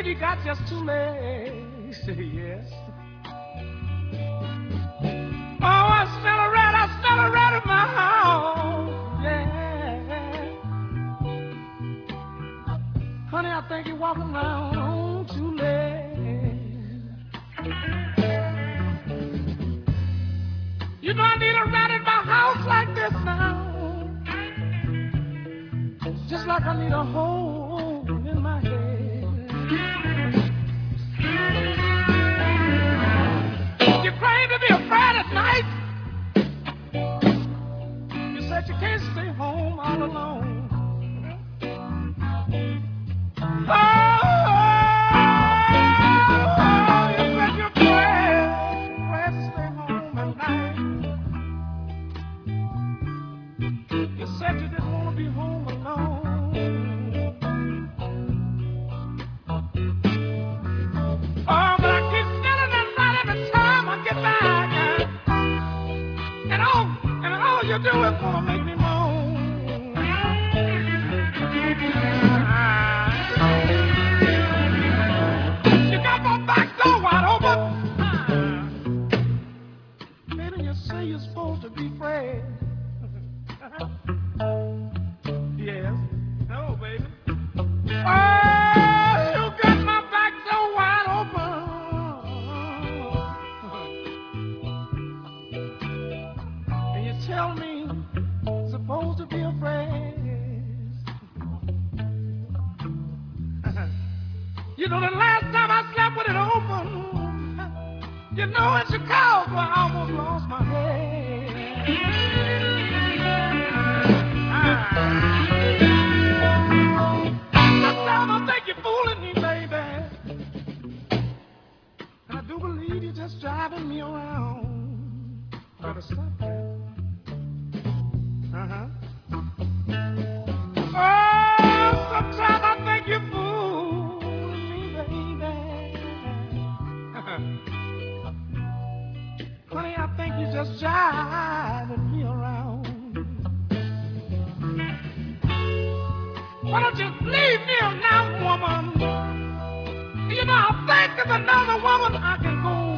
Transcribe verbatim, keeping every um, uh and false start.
believe you got just two legs. Yes. Oh, I smell a rat, I smell a rat in my house. Yeah. Honey, I think you're walking around on two legs. You know I need a rat in my house like this now. Just like I need a hole in my head. You claim to be afraid at night. You said you can't stay home all alone. Oh, you said you're afraid, afraid to stay home at night. You said you didn't want to be home alone. Oh, but I keep smelling that right every time I get back. And all, and all you do is gonna make me moan. You got my back door wide open. Baby, you say you're supposed to be afraid. Yes. No, baby. Oh, you got my back door wide open. And you tell me I'm supposed to be afraid. You know, the last time I slept with it open, you know, in Chicago, I almost lost my head. Sometimes I think you're fooling me, baby. And I do believe you're just driving me around. Better stop that. Uh-huh. Oh, sometimes I think you're fooling me, baby. Honey, I think you're just driving me around. Why don't you leave me alone, woman? You know, I think there's another woman I can go